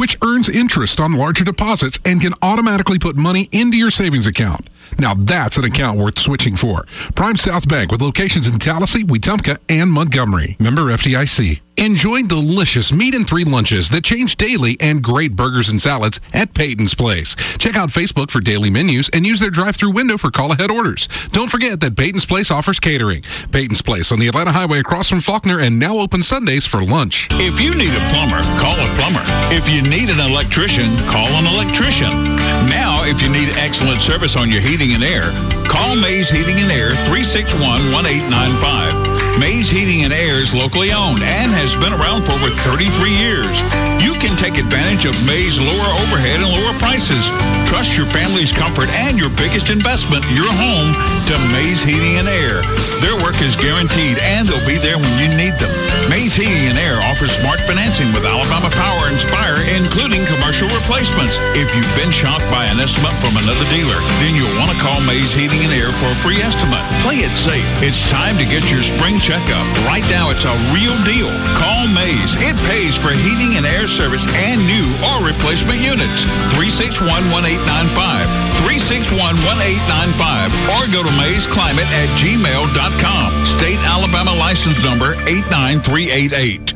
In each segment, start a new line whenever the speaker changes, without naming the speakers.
which earns interest on larger deposits and can automatically put money into your savings account. Now that's an account worth switching for. Prime South Bank with locations in Tallahassee, Wetumpka, and Montgomery. Member FDIC. Enjoy delicious meat and 3 lunches that change daily and great burgers and salads at Peyton's Place. Check out Facebook for daily menus and use their drive-thru window for call-ahead orders. Don't forget that Peyton's Place offers catering. Peyton's Place on the Atlanta Highway across from Faulkner and now open Sundays for lunch.
If you need a plumber, call a plumber. If you need an electrician, call an electrician. Now, if you need excellent service on your heating and air, call Mays Heating and Air 361-1895. Mays Heating and Air is locally owned and has been around for over 33 years. You can take advantage of Mays' lower overhead and lower prices. Trust your family's comfort and your biggest investment, your home, to Mays Heating and Air. Their work is guaranteed and they'll be there when you need them. Mays Heating and Air offers smart financing with Alabama Power and Spire, including commercial replacements. If you've been shocked by an estimate from another dealer, then you'll want to call Mays Heating and Air for a free estimate. Play it safe. It's time to get your spring checkup. Right now, it's a real deal. Call Mays. It pays for heating and air service and new or replacement units. 361-1895. 361-1895. Or go to maysclimate@gmail.com. State Alabama license number 89388.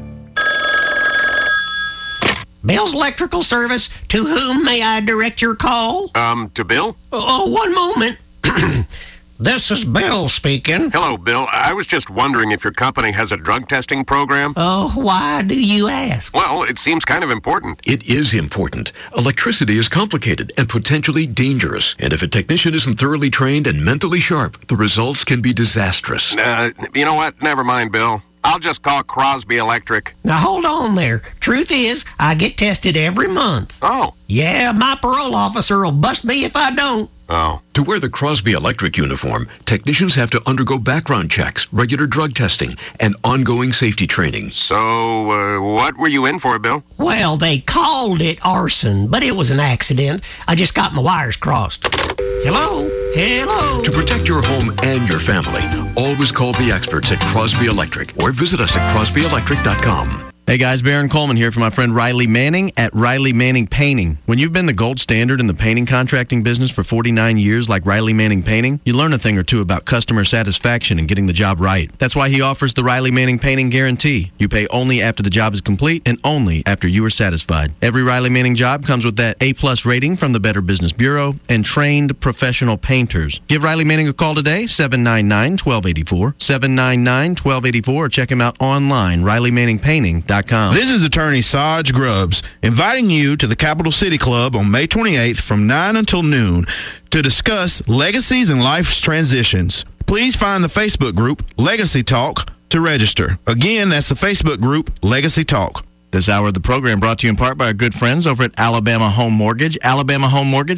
Bill's Electrical Service, to whom may I direct your call?
To Bill?
Oh, one moment. This is Bill speaking.
Hello, Bill. I was just wondering if your company has a drug testing program.
Oh, why do you ask?
Well, it seems kind of important.
It is important. Electricity is complicated and potentially dangerous. And if a technician isn't thoroughly trained and mentally sharp, the results can be disastrous.
You know what? Never mind, Bill. I'll just call Crosby Electric.
Now, hold on there. Truth is, I get tested every month.
Oh.
Yeah, my parole officer will bust me if I don't.
Oh.
To wear the Crosby Electric uniform, technicians have to undergo background checks, regular drug testing, and ongoing safety training.
So, what were you in for, Bill?
Well, they called it arson, but it was an accident. I just got my wires crossed. Hello? Hello?
To protect your home and your family, always call the experts at Crosby Electric or visit us at crosbyelectric.com.
Hey guys, Baron Coleman here for my friend Riley Manning at Riley Manning Painting. When you've been the gold standard in the painting contracting business for 49 years like Riley Manning Painting, you learn a thing or two about customer satisfaction and getting the job right. That's why he offers the Riley Manning Painting Guarantee. You pay only after the job is complete and only after you are satisfied. Every Riley Manning job comes with that A+ rating from the Better Business Bureau and trained professional painters. Give Riley Manning a call today, 799-1284, 799-1284, or check him out online, RileyManningPainting.com.
This is attorney Saj Grubbs inviting you to the Capital City Club on May 28th from 9 until noon to discuss legacies and life's transitions. Please find the Facebook group Legacy Talk to register. Again, that's the Facebook group Legacy Talk.
This hour of the program brought to you in part by our good friends over at Alabama Home Mortgage. Alabama Home Mortgage,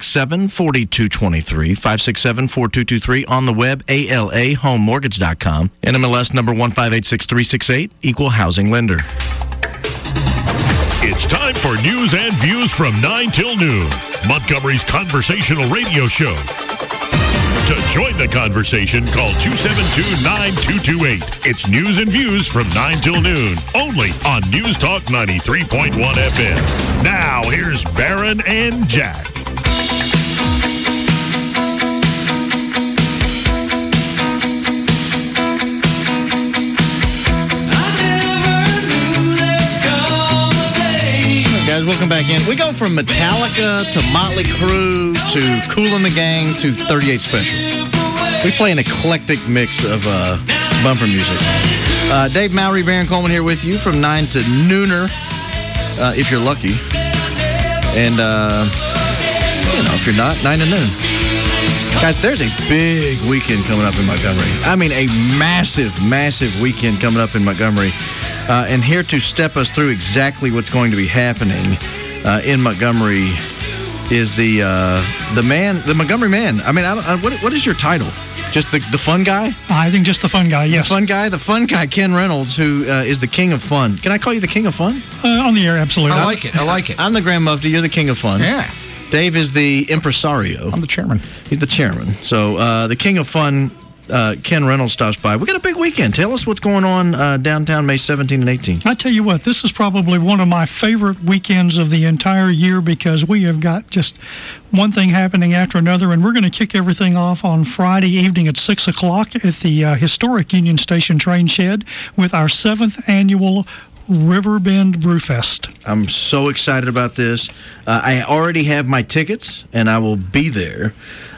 567-4223, 567-4223 on the web, alahomemortgage.com. NMLS number 1586368, equal housing lender.
It's time for news and views from 9 till noon, Montgomery's conversational radio show. To join the conversation, call 272-9228. It's news and views from 9 till noon, only on News Talk 93.1 FM. Now, here's Baron and Jack.
Guys, welcome back in. We go from Metallica to Motley Crue to Kool and the Gang to 38 Special. We play an eclectic mix of bumper music. Dave Mowry, Baron Coleman here with you from 9 to nooner, if you're lucky. And, if you're not, 9 to noon. Guys, there's a big weekend coming up in Montgomery. I mean, a massive, massive weekend coming up in Montgomery. And here to step us through exactly what's going to be happening in Montgomery is the Montgomery Man. I mean, what is your title? Just the fun guy?
I think just the fun guy, yes.
The fun guy, Ken Reynolds, who is the king of fun. Can I call you the king of fun?
On the air, absolutely.
I like it.
I'm the Grand Mufti. You're the king of fun.
Yeah.
Dave is the impresario.
I'm the chairman.
He's the chairman. So the king of fun Ken Reynolds stops by. We got a big weekend. Tell us what's going on downtown May 17 and 18.
I tell you what, this is probably one of my favorite weekends of the entire year because we have got just one thing happening after another, and we're going to kick everything off on Friday evening at 6 o'clock at the historic Union Station train shed with our 7th annual Riverbend Brewfest.
I'm so excited about this. I already have my tickets, and I will be there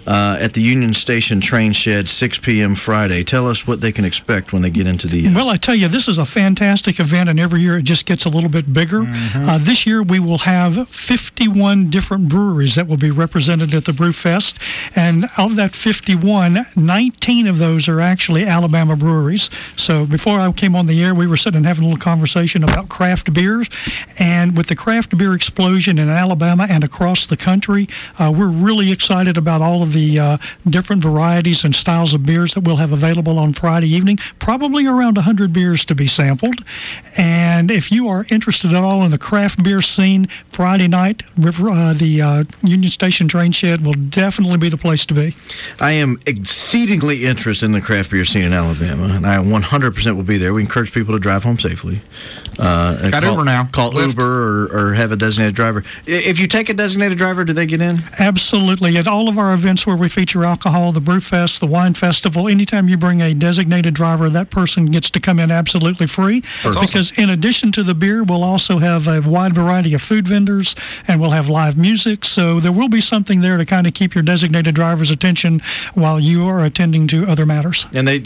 at the Union Station train shed, 6 p.m. Friday. Tell us what they can expect when they get into the...
Well, I tell you, this is a fantastic event, and every year it just gets a little bit bigger. This year we will have 51 different breweries that will be represented at the Brewfest, and of that 51, 19 of those are actually Alabama breweries. So before I came on the air, we were sitting and having a little conversation about craft beers, and with the craft beer explosion in Alabama and across the country, we're really excited about all of the different varieties and styles of beers that we'll have available on Friday evening, probably around 100 beers to be sampled. And if you are interested at all in the craft beer scene, Friday night, the Union Station train shed will definitely be the place to be.
I am exceedingly interested in the craft beer scene in Alabama, and I 100% will be there. We encourage people to drive home safely.
Got Uber now.
Call
Lyft.
Uber or have a designated driver. If you take a designated driver, do they get in?
Absolutely. At all of our events where we feature alcohol, the Brewfest, the Wine Festival, anytime you bring a designated driver, that person gets to come in absolutely free.
That's
because in addition to the beer, we'll also have a wide variety of food vendors, and we'll have live music. So there will be something there to kind of keep your designated driver's attention while you are attending to other matters.
And they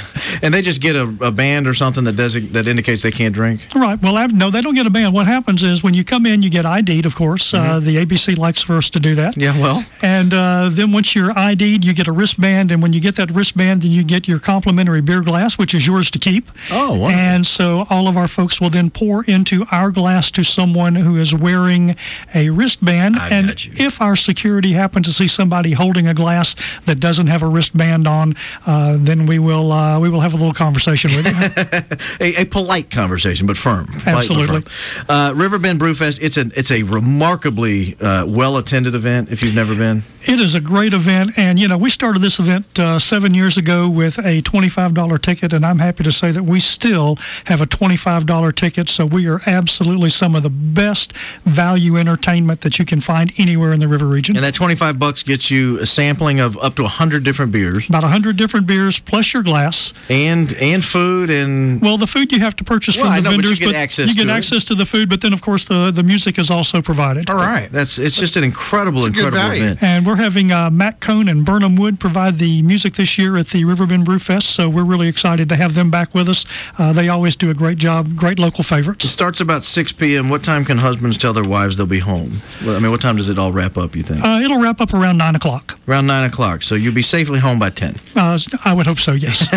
just get a band or something that indicates they can't drink?
Right. Well, no, they don't get a band. What happens is when you come in, you get ID'd, of course. The ABC likes for us to do that.
Yeah, well.
And then once you're ID'd, you get a wristband, and when you get that wristband, then you get your complimentary beer glass, which is yours to keep.
Oh, wonderful.
And so all of our folks will then pour into our glass to someone who is wearing a wristband. And if our security happens to see somebody holding a glass that doesn't have a wristband on, then we will have a little conversation with them.
a polite conversation, but firm.
Absolutely.
Riverbend Brewfest, it's a remarkably well-attended event if you've never been.
It is a great event, and we started this event 7 years ago with a $25 ticket, and I'm happy to say that we still have a $25 ticket, so we are absolutely some of the best value entertainment that you can find anywhere in the river region.
And that $25 gets you a sampling of up to 100 different beers.
About 100 different beers plus your glass.
And food and...
Well, the food you have to purchase from the vendors,
but you get access
to the food, but then, of course, the music is also provided.
All right. It's just an incredible event.
And we're having Matt Cohn and Burnham Wood provide the music this year at the Riverbend Brewfest, so we're really excited to have them back with us. They always do a great job, great local favorites.
It starts about 6 p.m. What time can husbands tell their wives they'll be home? Well, I mean, what time does it all wrap up, you think?
It'll wrap up around 9 o'clock.
Around 9 o'clock, so you'll be safely home by 10.
I would hope so, yes.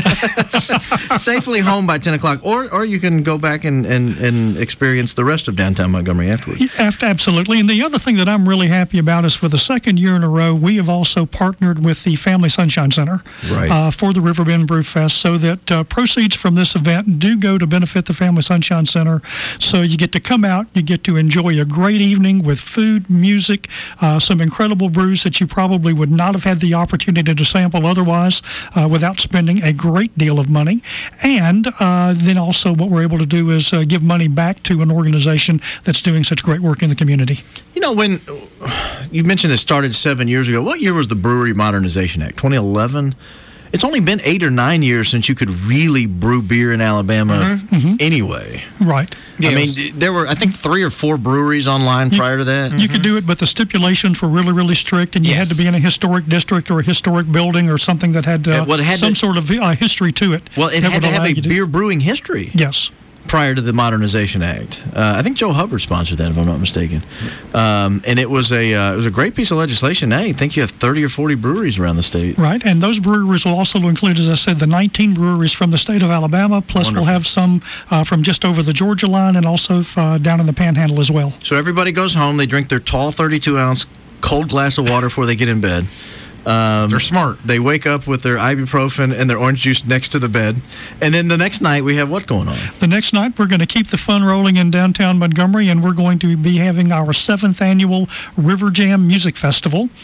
Safely home by 10 o'clock, or you can go back and experience the rest of downtown Montgomery afterwards.
Absolutely. And the other thing that I'm really happy about is for the second year in a row, we have also partnered with the Family Sunshine Center for the Riverbend Brewfest, so that proceeds from this event do go to benefit the Family Sunshine Center. So you get to come out, you get to enjoy a great evening with food, music, some incredible brews that you probably would not have had the opportunity to sample otherwise without spending a great deal of money. And then also what we're able to do is give money back to an organization that's doing such great work in the community.
When you mentioned it started 7 years ago, what year was the Brewery Modernization Act? 2011? It's only been 8 or 9 years since you could really brew beer in Alabama anyway.
Right.
Yeah, I mean, there were, I think, 3 or 4 breweries online prior to that.
You could do it, but the stipulations were really, really strict, and you had to be in a historic district or a historic building or something that had some sort of history to it.
Well, it had to have a beer brewing history.
Yes.
Prior to the Modernization Act, I think Joe Hubbard sponsored that, if I'm not mistaken. And it was a great piece of legislation. Now you think you have 30 or 40 breweries around the state,
right? And those breweries will also include, as I said, the 19 breweries from the state of Alabama. Plus, Wonderful. We'll have some from just over the Georgia line, and also down in the Panhandle as well.
So everybody goes home. They drink their tall 32-ounce cold glass of water before they get in bed.
They're smart.
They wake up with their ibuprofen and their orange juice next to the bed. And then the next night, we have what going on?
The next night, we're going to keep the fun rolling in downtown Montgomery, and we're going to be having our 7th annual River Jam Music Festival.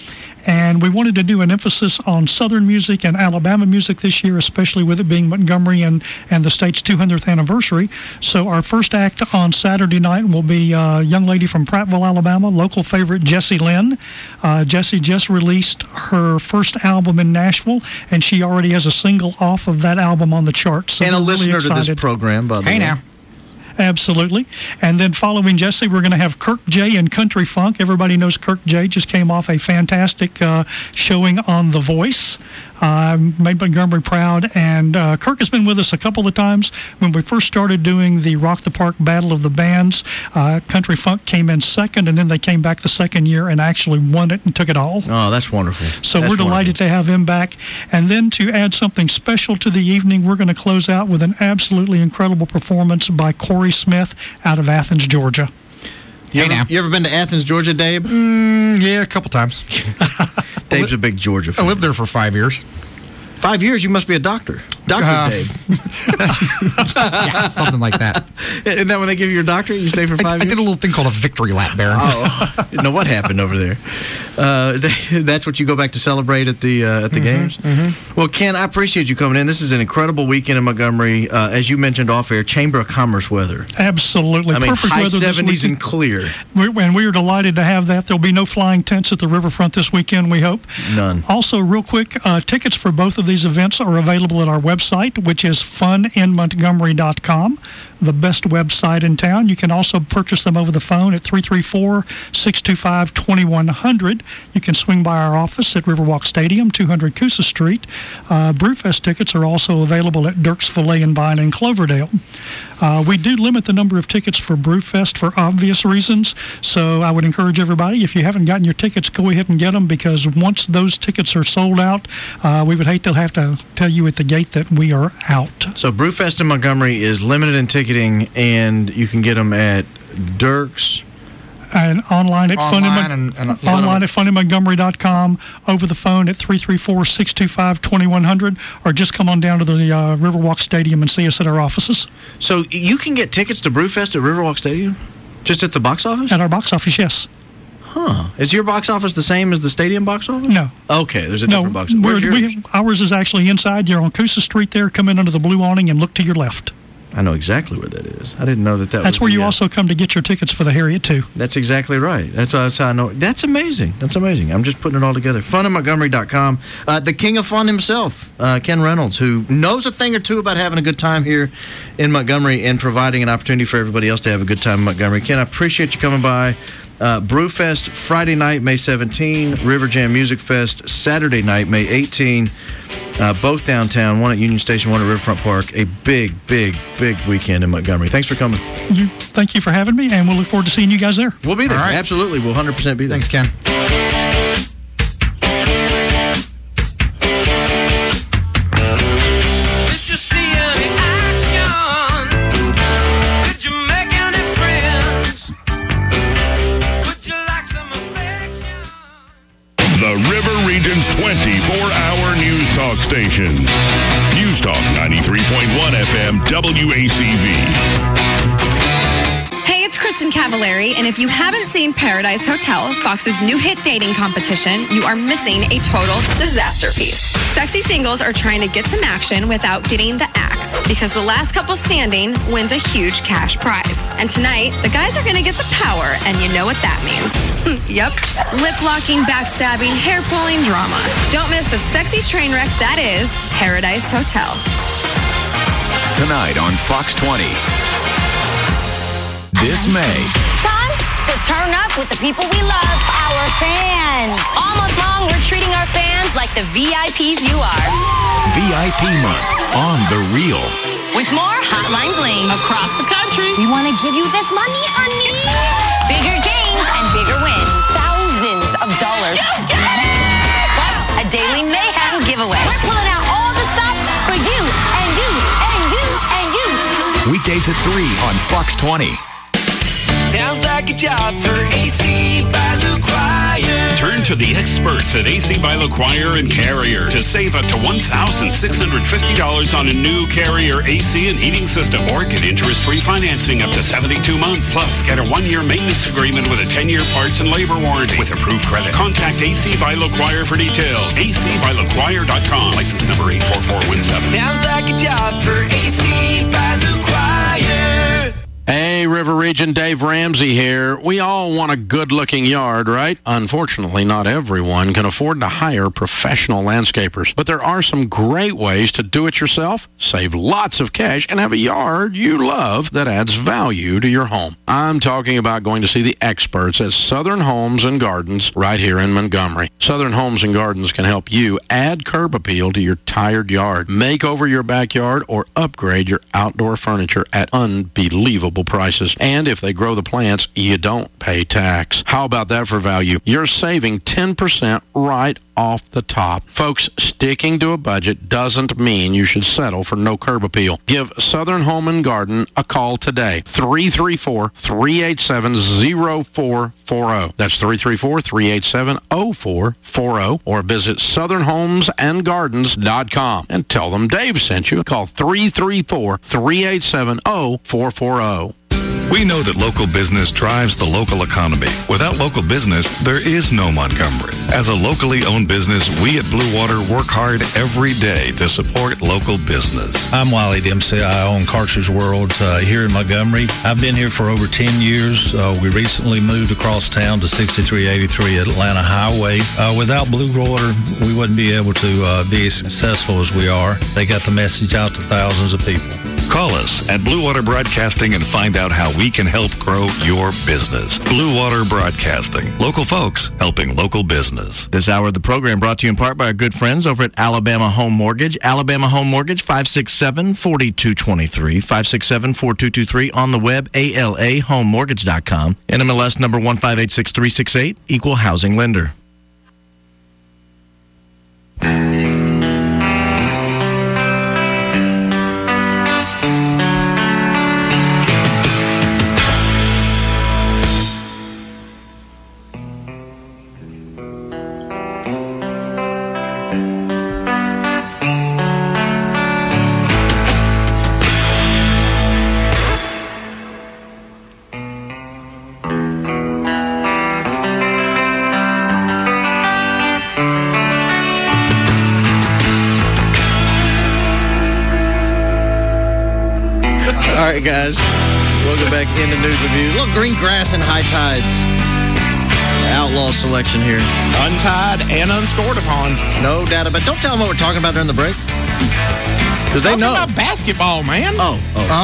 And we wanted to do an emphasis on Southern music and Alabama music this year, especially with it being Montgomery and the state's 200th anniversary. So our first act on Saturday night will be a young lady from Prattville, Alabama, local favorite Jessie Lynn. Jessie just released her first album in Nashville, and she already has a single off of that album on the charts. So
and a
really
listener
excited
to this program, by the way.
Hey now.
Absolutely. And then following Jessie, we're going to have Kirk J and Country Funk. Everybody knows Kirk J just came off a fantastic showing on The Voice. Made Montgomery proud. And Kirk has been with us a couple of times. When we first started doing the Rock the Park Battle of the Bands, Country Funk came in second, and then they came back the second year and actually won it and took it all.
Oh, that's wonderful.
So we're delighted to have him back. And then to add something special to the evening, we're going to close out with an absolutely incredible performance by Corey Smith out of Athens, Georgia.
You ever been to Athens, Georgia, Dave?
Yeah, a couple times.
Dave's a big Georgia fan.
I lived there for 5 years.
5 years? You must be a doctor. Dr. Dave.
Yeah, something like that.
Isn't that when they give you your doctorate? You stay for 5 years?
I did a little thing called a victory lap, Baron.
Oh, you know what happened over there? That's what you go back to celebrate at the games? Mm-hmm. Well, Ken, I appreciate you coming in. This is an incredible weekend in Montgomery. As you mentioned off air, Chamber of Commerce weather.
Absolutely.
I mean,
perfect
high
weather
70s and clear.
And we are delighted to have that. There'll be no flying tents at the riverfront this weekend, we hope.
None.
Also, real quick, tickets for both of these events are available at our website, which is funinmontgomery.com, the best website in town. You can also purchase them over the phone at 334-625-2100. You can swing by our office at Riverwalk Stadium, 200 Coosa Street. Brewfest tickets are also available at Dirk's Filet and Vine in Cloverdale. We do limit the number of tickets for Brewfest for obvious reasons, so I would encourage everybody, if you haven't gotten your tickets, go ahead and get them, because once those tickets are sold out, we would hate to have to tell you at the gate that we are out.
So Brewfest in Montgomery is limited in ticketing, and you can get them at Dirk's.
And online at funinmontgomery.com, over the phone at 334-625-2100, or just come on down to the Riverwalk Stadium and see us at our offices.
So you can get tickets to Brewfest at Riverwalk Stadium? Just at the box office?
At our box office, yes.
Huh. Is your box office the same as the stadium box office?
No.
Okay, there's a different box office. Where's yours?
Ours is actually inside. You're on Coosa Street there. Come in under the blue awning and look to your left.
I know exactly where that is. I didn't know that was.
That's where you also come to get your tickets for the Harriet, too.
That's exactly right. That's how I know. That's amazing. That's amazing. I'm just putting it all together. Funinmontgomery.com. The king of fun himself, Ken Reynolds, who knows a thing or two about having a good time here in Montgomery and providing an opportunity for everybody else to have a good time in Montgomery. Ken, I appreciate you coming by. Brewfest Friday night, May 17. River Jam Music Fest Saturday night, May 18. Both downtown, one at Union Station, one at Riverfront Park. A big, big, big weekend in Montgomery. Thanks for coming.
Thank you for having me, and we'll look forward to seeing you guys there.
We'll be there.
Right.
Absolutely. We'll 100% be there.
Thanks, Ken.
The River Region's 24-hour news talk station. News Talk 93.1 FM WACV.
Hey, it's Kristen Cavallari, and if you haven't seen Paradise Hotel, Fox's new hit dating competition, you are missing a total disaster piece. Sexy singles are trying to get some action without getting the axe, because the last couple standing wins a huge cash prize. And tonight, the guys are going to get the power, and you know what that means. Yep. Lip-locking, backstabbing, hair-pulling drama. Don't miss the sexy train wreck that is Paradise Hotel.
Tonight on Fox 20. This May.
Time to turn up with the people we love, our fans. All month long, we're treating our fans like the VIPs you are.
VIP month on The Real.
With more Hotline Bling across the country. We want to give you this money, honey. Bigger games and bigger wins. Thousands of dollars. Plus, a daily mayhem giveaway. We're pulling out all the stops for you and you and you and you.
Weekdays at 3 on Fox 20.
Sounds like a job for AC by Luke Ryan.
Turn
to the experts at AC by LaQuire and Carrier to save up to $1,650 on a new Carrier AC and heating system, or get interest-free financing up to 72 months. Plus, get a 1-year maintenance agreement with a 10-year parts and labor warranty with approved credit. Contact AC by LaQuire for details. acbylaquire.com. License number 84417.
Sounds like a job for AC by LaQuire.
Hey, River Region, Dave Ramsey here. We all want a good-looking yard, right? Unfortunately, not everyone can afford to hire professional landscapers. But there are some great ways to do it yourself, save lots of cash, and have a yard you love that adds value to your home. I'm talking about going to see the experts at Southern Homes and Gardens right here in Montgomery. Southern Homes and Gardens can help you add curb appeal to your tired yard, make over your backyard, or upgrade your outdoor furniture at unbelievable prices. And if they grow the plants, you don't pay tax. How about that for value? You're saving 10% right off the top. Folks, sticking to a budget doesn't mean you should settle for no curb appeal. Give Southern Home and Garden a call today. 334-387-0440. That's 334-387-0440. Or visit southernhomesandgardens.com and tell them Dave sent you. Call 334-387-0440.
We know that local business drives the local economy. Without local business, there is no Montgomery. As a locally owned business, we at Blue Water work hard every day to support local business.
I'm Wiley Dempsey. I own Carter's World here in Montgomery. I've been here for over 10 years. We recently moved across town to 6383 Atlanta Highway. Without Blue Water, we wouldn't be able to be as successful as we are. They got the message out to thousands of people.
Call us at Blue Water Broadcasting and find out how we can help grow your business. Blue Water Broadcasting. Local folks helping local business.
This hour of the program brought to you in part by our good friends over at Alabama Home Mortgage. Alabama Home Mortgage, 567-4223. 567-4223 on the web, alahomemortgage.com. NMLS number 1586368, Equal Housing Lender. All right, guys. Welcome back into News Review. Look, green grass and high tides. Outlaw selection here.
Untied and unscored upon.
No doubt about it. Don't tell them what we're talking about during the break. Because they know.
Talking about basketball, man.
Oh.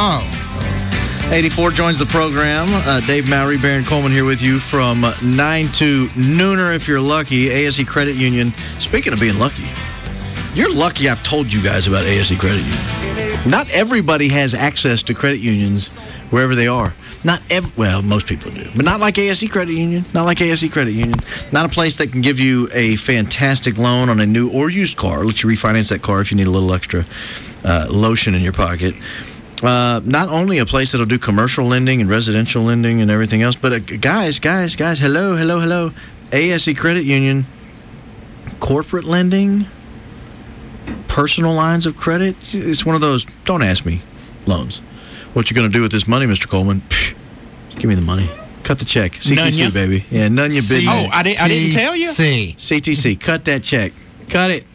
84 joins the program. Dave Mowry, Baron Coleman here with you from 9 to nooner if you're lucky. ASE Credit Union. Speaking of being lucky, you're lucky I've told you guys about ASE Credit Union. Not everybody has access to credit unions wherever they are. Well, most people do, but not like ASE Credit Union. Not like ASE Credit Union. Not a place that can give you a fantastic loan on a new or used car. Let you refinance that car if you need a little extra lotion in your pocket. Not only a place that'll do commercial lending and residential lending and everything else, but guys, hello. ASE Credit Union, corporate lending, personal lines of credit. It's one of those, don't ask me, loans. What you going to do with this money, Mr. Coleman? Psh, give me the money. Cut the check. CTC, baby. Yeah, none you bid.
Oh, I didn't tell you?
CTC. Cut that check. Cut it.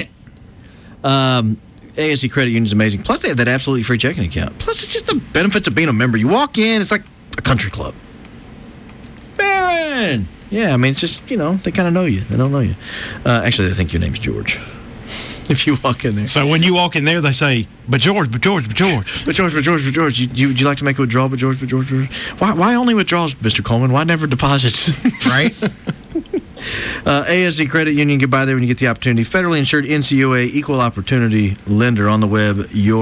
ASE Credit Union is amazing. Plus, they have that absolutely free checking account. Plus, it's just the benefits of being a member. You walk in, it's like a country club. Baron! Yeah, I mean, it's just, they kind of know you. They don't know you. Actually, they think your name's George. If you walk in there.
So when you walk in there, they say, but George. Would you like to make a withdrawal, but George?
Why only withdrawals, Mr. Coleman? Why never deposits?
Right?
ASE Credit Union, get by there when you get the opportunity. Federally insured NCUA, equal opportunity lender on the web,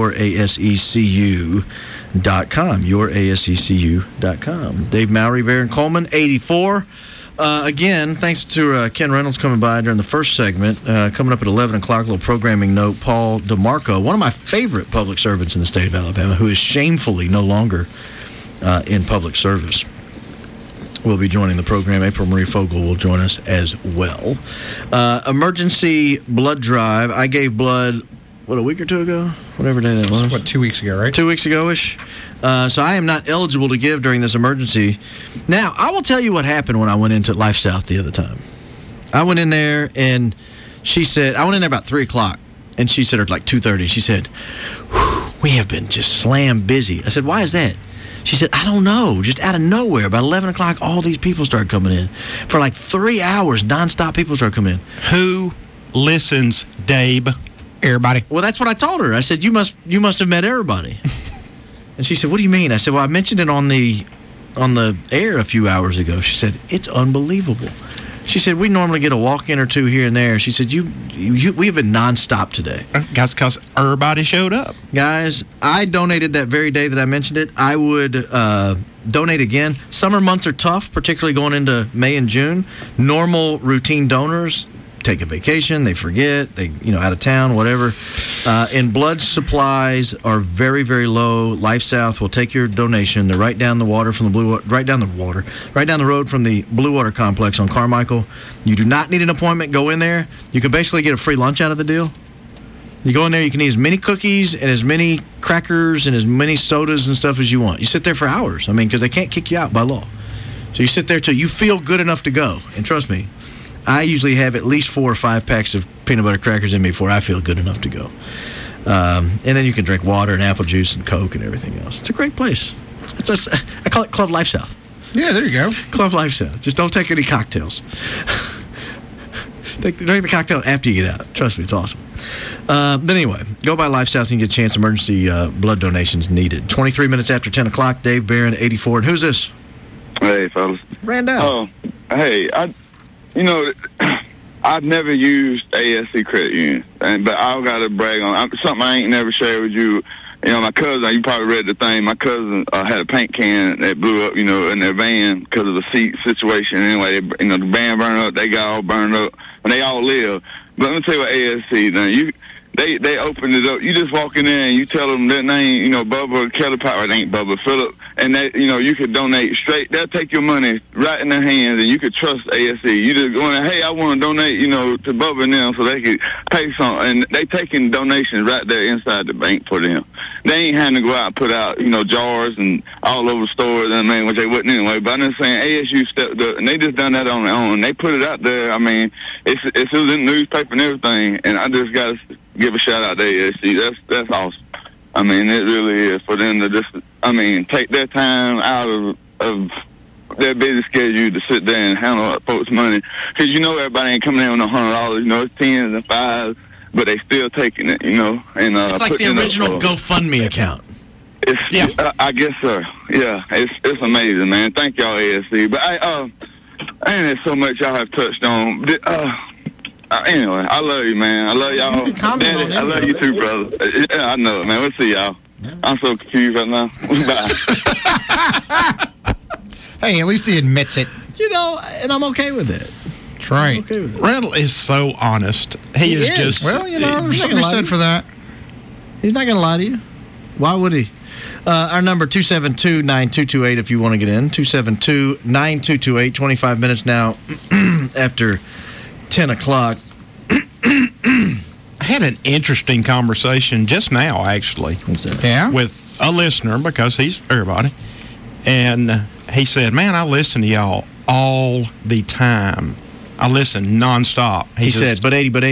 yourasecu.com. Yourasecu.com. Dave Mowry, Baron Coleman, 84. Again, thanks to Ken Reynolds coming by during the first segment. Coming up at 11 o'clock, a little programming note. Paul DeMarco, one of my favorite public servants in the state of Alabama, who is shamefully no longer in public service. will be joining the program. April Marie Fogel will join us as well. Emergency blood drive. I gave blood, a week or two ago? Whatever day that was.
2 weeks ago, right?
2 weeks ago-ish. So I am not eligible to give during this emergency. Now, I will tell you what happened when I went into Life South the other time. I went in there, and she said, I went in there about 3 o'clock, and she said, or like 2:30, she said, we have been just slam busy. I said, why is that? She said, I don't know. Just out of nowhere, about 11 o'clock, all these people started coming in. For like 3 hours, nonstop, people started coming in.
Who listens, Dave?
Everybody.
Well, that's what I told her. I said, you must have met everybody. And she said, what do you mean? I said, well, I mentioned it on the air a few hours ago. She said, it's unbelievable. She said, we normally get a walk-in or two here and there. She said, we have been nonstop today.
Guys, because everybody showed up.
Guys, I donated that very day that I mentioned it. I would donate again. Summer months are tough, particularly going into May and June. Normal routine donors take a vacation, they forget, they out of town, whatever. And blood supplies are very, very low. Life South will take your donation. They're right down the road from the Blue Water Complex on Carmichael. You do not need an appointment. Go in there. You can basically get a free lunch out of the deal. You go in there, you can eat as many cookies and as many crackers and as many sodas and stuff as you want. You sit there for hours, because they can't kick you out by law. So you sit there till you feel good enough to go. And trust me, I usually have at least 4 or 5 packs of peanut butter crackers in me before I feel good enough to go. And then you can drink water and apple juice and Coke and everything else. It's a great place. I call it Club Life South.
Yeah, there you go.
Club Life South. Just don't take any cocktails. Drink the cocktail after you get out. Trust me, it's awesome. But anyway, go by Life South and you get a chance. Emergency blood donations needed. 23 minutes after 10 o'clock, Dave Barron, 84. And who's this?
Hey, fellas.
Randall.
Oh, hey, I've never used ASC credit union, but I've got to brag on something I ain't never shared with you. My cousin, you probably read the thing. My cousin had a paint can that blew up, in their van because of the seat situation. Anyway, the van burned up. They got all burned up, and they all live. But let me tell you what ASC done. They opened it up. You just walk in there and you tell them their name, Bubba, Kelly Power, it ain't Bubba, Phillip, and they, you could donate straight. They'll take your money right in their hands, and you could trust ASC. You just go in, hey, I want to donate, to Bubba and them so they could pay something. And they taking donations right there inside the bank for them. They ain't having to go out and put out, jars and all over the stores, which they wouldn't anyway. But I'm just saying ASU stepped up, and they just done that on their own. They put it out there. It was in the newspaper and everything, and I just got to give a shout out to ASC. That's awesome. It really is for them to just, take their time out of their busy schedule to sit there and handle folks' money. Because everybody ain't coming in with $100. It's tens and fives, but they still taking it, And
it's like the original GoFundMe account.
I guess so. Yeah, it's amazing, man. Thank y'all, ASC. But there's so much y'all have touched on. Anyway, I love you, man. I love y'all. Daddy, I love you too, brother. Yeah, I know it, man. We'll see y'all. Yeah. I'm so confused right now. Bye.
Hey, at least he admits it.
And I'm okay with it.
That's right.
I'm okay with it.
Randall is so honest. He is just...
Well, there's something to be said for that.
He's not going to lie to you. Why would he? Our number, 272-9228, if you want to get in. 272-9228, 25 minutes now after 10 o'clock.
I had an interesting conversation just now, actually.
What's that?
Yeah?
With a listener, because he's everybody. And he said, man, I listen to y'all all the time. I listen nonstop.
He said, but 80.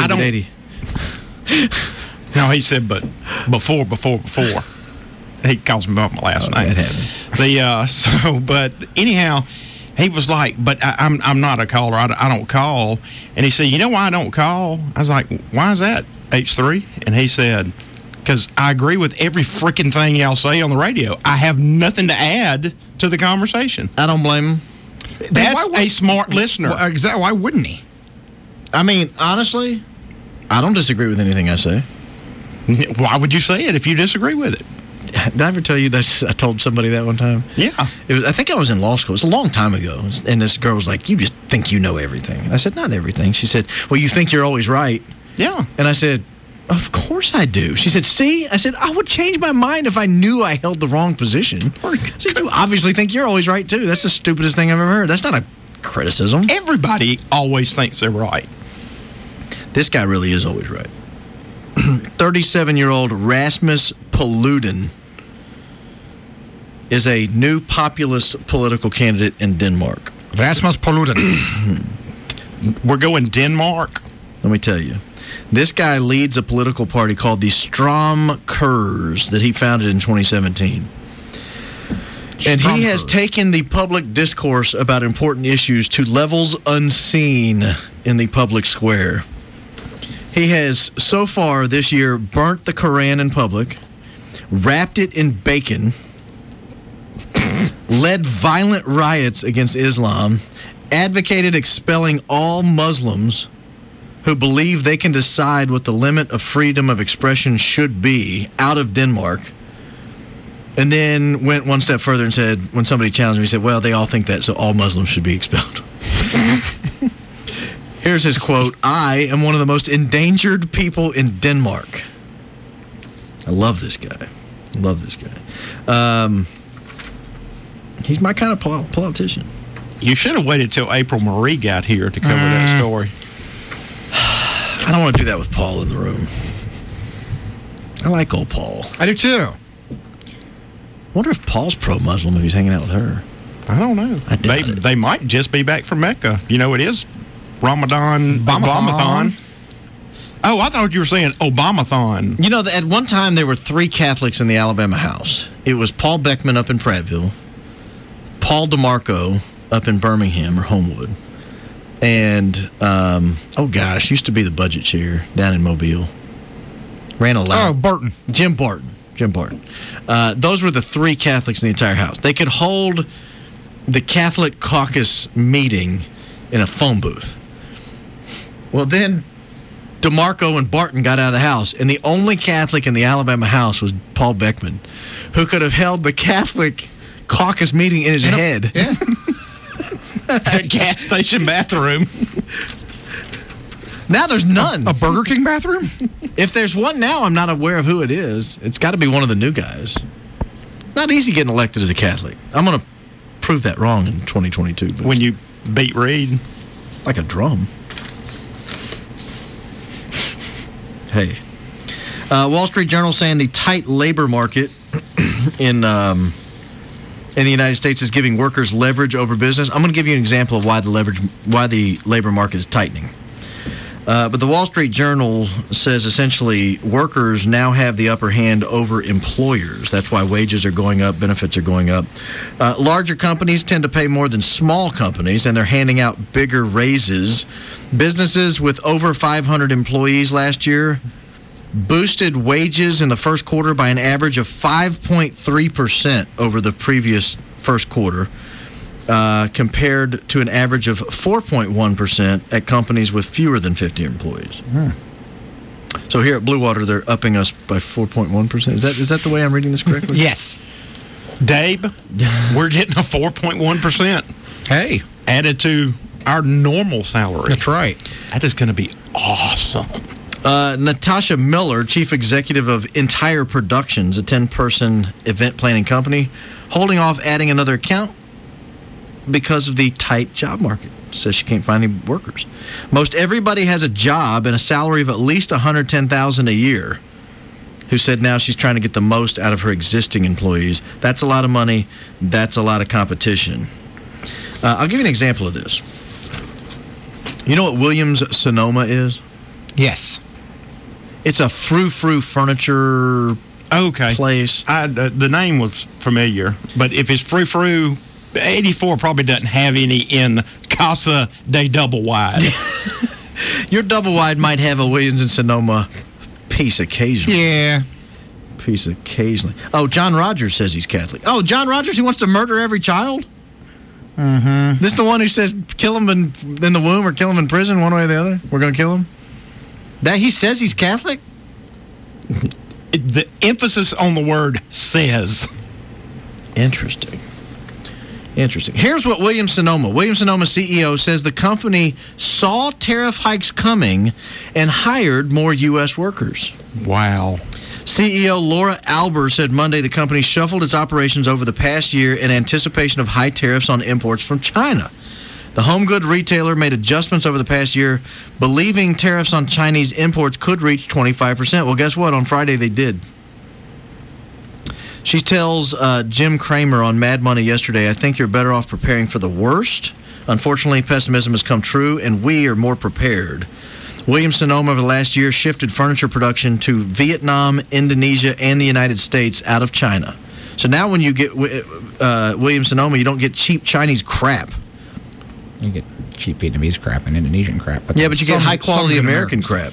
No, he said, but before. He calls me by my last name.
That happened.
But anyhow, he was like, but I'm not a caller. I don't call. And he said, you know why I don't call? I was like, why is that, H3? And he said, because I agree with every freaking thing y'all say on the radio. I have nothing to add to the conversation.
I don't blame him.
That's a smart listener.
Well, exactly. Why wouldn't he?
Honestly, I don't disagree with anything I say.
Why would you say it if you disagree with it?
Did I ever tell you that I told somebody that one time?
Yeah.
I think I was in law school. It was a long time ago. And this girl was like, you just think you know everything. I said, not everything. She said, well, you think you're always right.
Yeah.
And I said, Of course I do. She said, see? I said, I would change my mind if I knew I held the wrong position. I said, you obviously think you're always right, too. That's the stupidest thing I've ever heard. That's not a criticism.
Everybody always thinks they're right.
This guy really is always right. 37-year-old Rasmus Paludan is a new populist political candidate in Denmark.
Rasmus Paludan.
We're going Denmark.
Let me tell you. This guy leads a political party called the Stram Kurs that he founded in 2017. And he has taken the public discourse about important issues to levels unseen in the public square. He has, so far this year, burnt the Koran in public, wrapped it in bacon, led violent riots against Islam, advocated expelling all Muslims who believe they can decide what the limit of freedom of expression should be out of Denmark, and then went one step further and said, when somebody challenged him, he said, well, they all think that, so all Muslims should be expelled. Here's his quote, I am one of the most endangered people in Denmark. I love this guy. He's my kind of politician.
You should have waited till April Marie got here to cover that story.
I don't want to do that with Paul in the room. I like old Paul.
I do too.
I wonder if Paul's pro-Muslim if he's hanging out with her.
I don't know. They might just be back from Mecca. You know, it is Ramadan Obamathon. Oh, I thought you were saying Obamathon.
You know, at one time there were 3 Catholics in the Alabama House. It was Paul Beckman up in Prattville, Paul DeMarco up in Birmingham or Homewood, and, used to be the budget chair down in Mobile. Ran a lot.
Oh, Barton.
Jim Barton. Those were the 3 Catholics in the entire house. They could hold the Catholic caucus meeting in a phone booth. Well, then DeMarco and Barton got out of the house, and the only Catholic in the Alabama House was Paul Beckman, who could have held the Catholic caucus meeting in his head.
Yeah.
A gas station bathroom.
Now there's none.
A Burger King bathroom?
If there's one now, I'm not aware of who it is. It's got to be one of the new guys. Not easy getting elected as a Catholic. I'm going to prove that wrong in 2022.
When you beat Reed.
Like a drum. Hey. Wall Street Journal saying the tight labor market in the United States is giving workers leverage over business. I'm going to give you an example of why the labor market is tightening. But the Wall Street Journal says essentially workers now have the upper hand over employers. That's why wages are going up, benefits are going up. Larger companies tend to pay more than small companies, and they're handing out bigger raises. Businesses with over 500 employees last year boosted wages in the first quarter by an average of 5.3% over the previous first quarter. Compared to an average of 4.1% at companies with fewer than 50 employees. So here at Blue Water, they're upping us by 4.1%. Is that the way I'm reading this correctly?
Yes.
Dave, we're getting a 4.1%.
Hey.
Added to our normal salary.
That's right.
That is going to be awesome.
Natasha Miller, chief executive of Entire Productions, a 10-person event planning company, holding off adding another account because of the tight job market. Says she can't find any workers. Most everybody has a job and a salary of at least $110,000 a year. Who said now she's trying to get the most out of her existing employees. That's a lot of money. That's a lot of competition. I'll give you an example of this. You know what Williams-Sonoma is?
Yes.
It's a frou-frou furniture place.
The name was familiar, but if it's frou-frou, 84 probably doesn't have any in Casa de Double Wide.
Your Double Wide might have a Williams and Sonoma piece occasionally.
Yeah.
Piece occasionally. Oh, John Rogers says he's Catholic. Oh, John Rogers, he wants to murder every child?
Mm-hmm.
This the one who says kill him in the womb or kill him in prison, one way or the other? We're going to kill him? That he says he's Catholic?
The emphasis on the word says.
Interesting. Interesting. Here's what Williams-Sonoma CEO says the company saw tariff hikes coming and hired more U.S. workers.
Wow.
CEO Laura Alber said Monday the company shuffled its operations over the past year in anticipation of high tariffs on imports from China. The home good retailer made adjustments over the past year, believing tariffs on Chinese imports could reach 25%. Well, guess what? On Friday, they did. She tells Jim Cramer on Mad Money yesterday, I think you're better off preparing for the worst. Unfortunately, pessimism has come true, and we are more prepared. Williams-Sonoma over the last year shifted furniture production to Vietnam, Indonesia, and the United States out of China. So now when you get Williams-Sonoma, you don't get cheap Chinese crap.
You get cheap Vietnamese crap and Indonesian crap.
But you get high-quality American crap.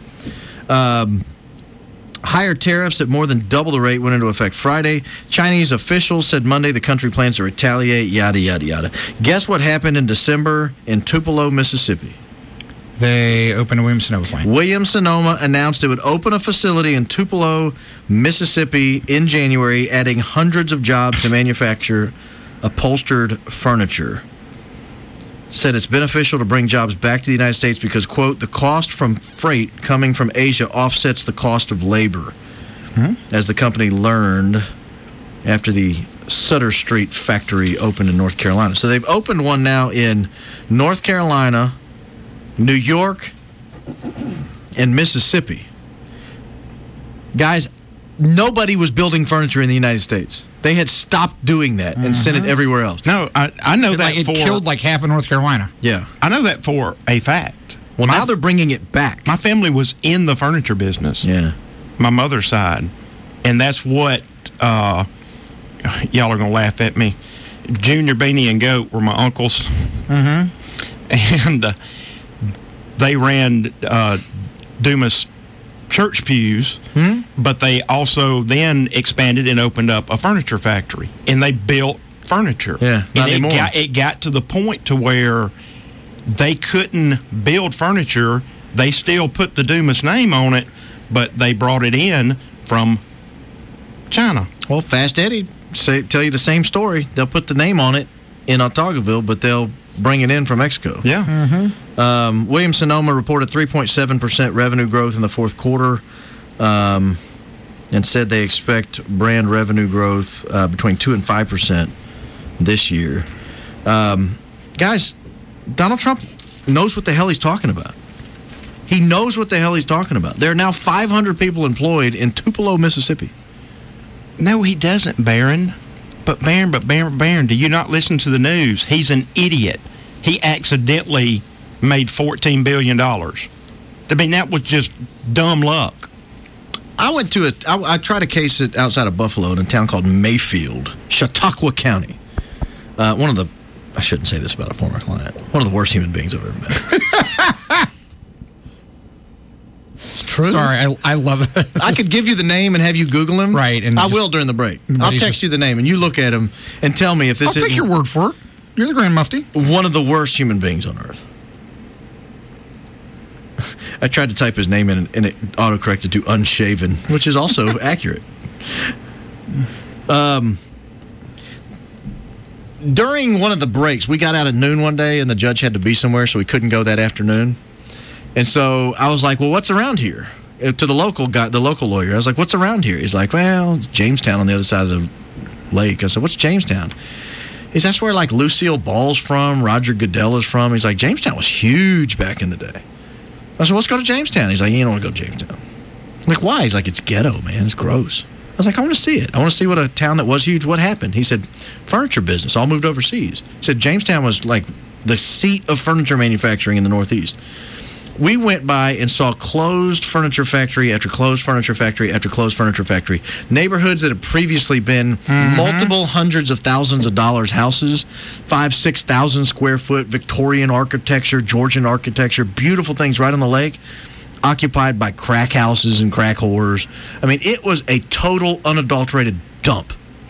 Higher tariffs at more than double the rate went into effect Friday. Chinese officials said Monday the country plans to retaliate, yada, yada, yada. Guess what happened in December in Tupelo, Mississippi?
They opened a Williams-Sonoma plant.
Williams-Sonoma announced it would open a facility in Tupelo, Mississippi in January, adding hundreds of jobs to manufacture upholstered furniture. Said it's beneficial to bring jobs back to the United States because, quote, the cost from freight coming from Asia offsets the cost of labor, as the company learned after the Sutter Street factory opened in North Carolina. So they've opened one now in North Carolina, New York, and Mississippi. Guys, nobody was building furniture in the United States. They had stopped doing that and sent it everywhere else.
No, I know that
it killed like half of North Carolina.
Yeah.
I know that for a fact.
Well, now they're bringing it back.
My family was in the furniture business.
Yeah.
My mother's side. And that's what, y'all are going to laugh at me. Junior, Beanie, and Goat were my uncles. And they ran Dumas church pews, but they also then expanded and opened up a furniture factory, and they built furniture.
Yeah, not
and
anymore.
it got to the point to where they couldn't build furniture. They still put the Dumas name on it, but they brought it in from China.
Well, Fast Eddie tell you the same story. They'll put the name on it in Otagoville, but they'll bring it in from Mexico.
Yeah.
Williams-Sonoma reported 3.7% revenue growth in the fourth quarter and said they expect brand revenue growth between 2% and 5% this year. Guys, Donald Trump knows what the hell he's talking about. He knows what the hell he's talking about. There are now 500 people employed in Tupelo, Mississippi.
No, he doesn't, Barron. But Barron, do you not listen to the news? He's an idiot. He accidentally made $14 billion. I mean, that was just dumb luck.
I tried a case outside of Buffalo in a town called Mayfield, Chautauqua County. I shouldn't say this about a former client, one of the worst human beings I've ever met. It's true.
Sorry, I love it.
I could give you the name and have you Google him.
Right. And
I will during the break. I'll text you the name and you look at him and tell me if this is.
I'll take your word for it. You're the Grand Mufti.
One of the worst human beings on earth. I tried to type his name in and it autocorrected to unshaven, which is also accurate. During one of the breaks, we got out at noon one day and the judge had to be somewhere, so we couldn't go that afternoon. And so I was like, well, what's around here? To the local guy, the local lawyer. I was like, what's around here? He's like, well, it's Jamestown on the other side of the lake. I said, what's Jamestown? He said, that's where like Lucille Ball's from, Roger Goodell is from. He's like, Jamestown was huge back in the day. I said, let's go to Jamestown. He's like, you don't want to go to Jamestown. I'm like, why? He's like, it's ghetto, man. It's gross. I was like, I want to see it. I want to see what a town that was huge, what happened. He said, furniture business, all moved overseas. He said, Jamestown was like the seat of furniture manufacturing in the Northeast. We went by and saw closed furniture factory after closed furniture factory after closed furniture factory. Neighborhoods that had previously been multiple hundreds of thousands of dollars houses, 5,000-6,000 square foot Victorian architecture, Georgian architecture, beautiful things right on the lake, occupied by crack houses and crack whores. I mean, it was a total unadulterated dump.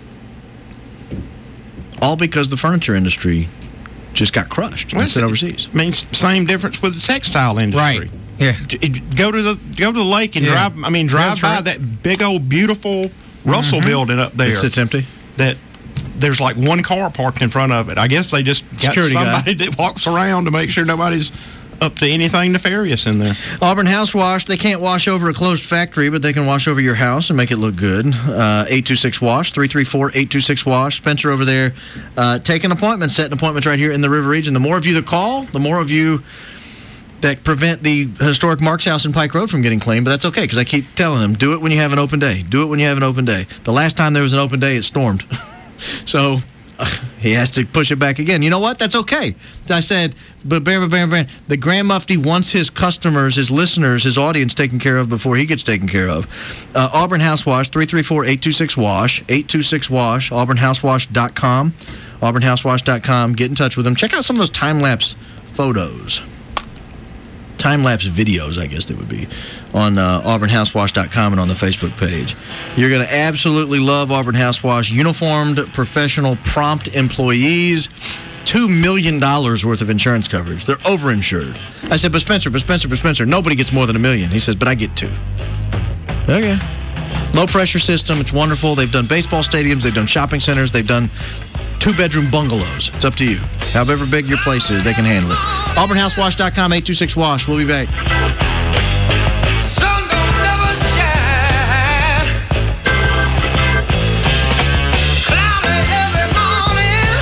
All because the furniture industry just got crushed and sent overseas.
I mean, same difference with the textile industry.
Right. Yeah.
Go to the lake and drive. I mean, drive by that big old beautiful Russell building up there.
It sits empty.
That there's like one car parked in front of it. I guess they just got
Security
somebody that walks around to make sure nobody's up to anything nefarious in there.
Auburn House Wash, they can't wash over a closed factory, but they can wash over your house and make it look good. 826-WASH, 334-826-WASH. Spencer over there, taking appointments, setting appointments right here in the River Region. The more of you that call, the more of you that prevent the historic Mark's House and Pike Road from getting cleaned, but that's okay, because I keep telling them, do it when you have an open day. Do it when you have an open day. The last time there was an open day, it stormed. So he has to push it back again. You know what? That's okay. I said, but the Grand Mufti wants his customers, his listeners, his audience taken care of before he gets taken care of. Auburn House Wash, 334-826-WASH, 826-WASH, auburnhousewash.com, auburnhousewash.com. Get in touch with them. Check out some of those time-lapse photos. Time-lapse videos, I guess they would be, on auburnhousewash.com and on the Facebook page. You're going to absolutely love Auburn House Wash. Uniformed, professional, prompt employees. $2 million worth of insurance coverage. They're overinsured. I said, but Spencer, nobody gets more than $1 million. He says, but I get $2. Okay. Low-pressure system. It's wonderful. They've done baseball stadiums. They've done shopping centers. They've done 2-bedroom bungalows. It's up to you. However big your place is, they can handle it. AuburnHouseWash.com, 826-WASH. We'll be back.
Sun don't never shine. Cloudy every morning.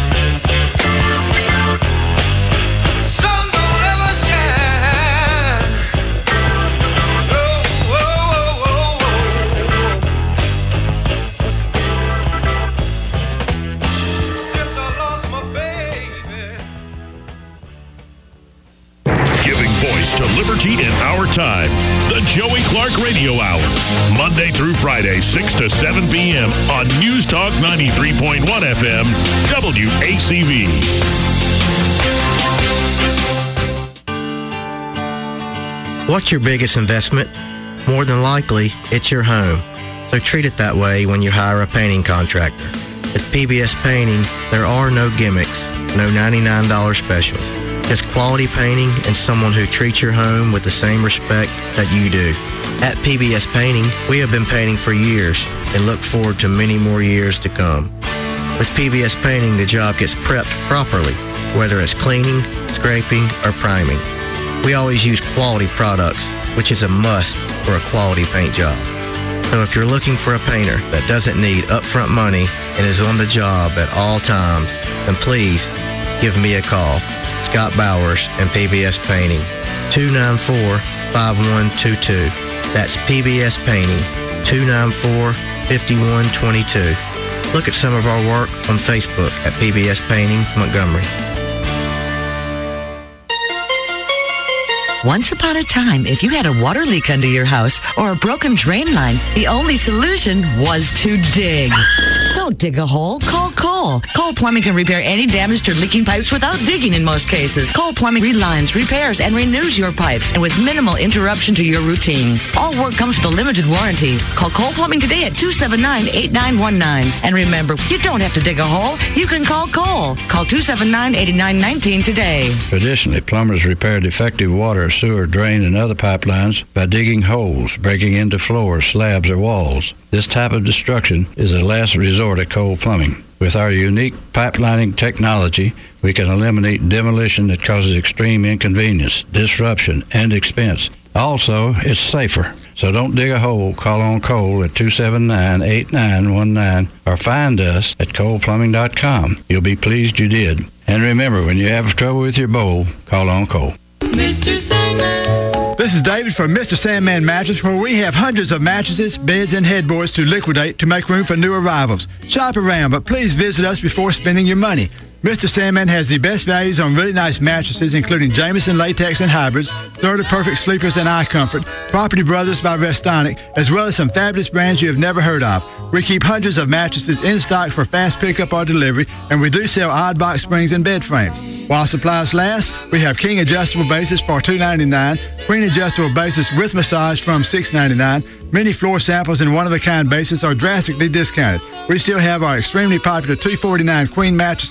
Sun don't ever shine. Since I lost my baby.
Giving voice to liberty in our time. The Joey Clark Radio Hour. Monday through Friday, 6 to 7 p.m. on News Talk 93.1 FM, WACV.
What's your biggest investment? More than likely, it's your home. So treat it that way when you hire a painting contractor. At PBS Painting, there are no gimmicks, no $99 specials. Just quality painting and someone who treats your home with the same respect that you do. At PBS Painting, we have been painting for years and look forward to many more years to come. With PBS Painting, the job gets prepped properly, whether it's cleaning, scraping, or priming. We always use quality products, which is a must for a quality paint job. So if you're looking for a painter that doesn't need upfront money and is on the job at all times, then please give me a call. Scott Bowers and PBS Painting, 294-5122. That's PBS Painting, 294-5122. Look at some of our work on Facebook at PBS Painting Montgomery.
Once upon a time, if you had a water leak under your house or a broken drain line, the only solution was to dig. Don't dig a hole. Call Cole. Cole Plumbing can repair any damaged or leaking pipes without digging in most cases. Cole Plumbing relines, repairs, and renews your pipes, and with minimal interruption to your routine. All work comes with a limited warranty. Call Cole Plumbing today at 279-8919. And remember, you don't have to dig a hole. You can call Cole. Call 279-8919 today.
Traditionally, plumbers repair defective water, sewer, drain, and other pipelines by digging holes, breaking into floors, slabs, or walls. This type of destruction is a last resort at Cole Plumbing. With our unique pipelining technology, we can eliminate demolition that causes extreme inconvenience, disruption, and expense. Also, it's safer. So don't dig a hole. Call on Cole at 279-8919 or find us at coleplumbing.com. You'll be pleased you did. And remember, when you have trouble with your bowl, call on Cole.
Mr. Sandman. This is David from Mr. Sandman Mattress, where we have hundreds of mattresses, beds, and headboards to liquidate to make room for new arrivals. Shop around, but please visit us before spending your money. Mr. Sandman has the best values on really nice mattresses, including Jameson Latex and Hybrids, Third of Perfect Sleepers and Eye Comfort, Property Brothers by Restonic, as well as some fabulous brands you have never heard of. We keep hundreds of mattresses in stock for fast pickup or delivery, and we do sell odd box springs and bed frames. While supplies last, we have King adjustable bases for $2.99, Queen adjustable bases with massage from $6.99. Many floor samples and one-of-a-kind bases are drastically discounted. We still have our extremely popular $249 Queen mattresses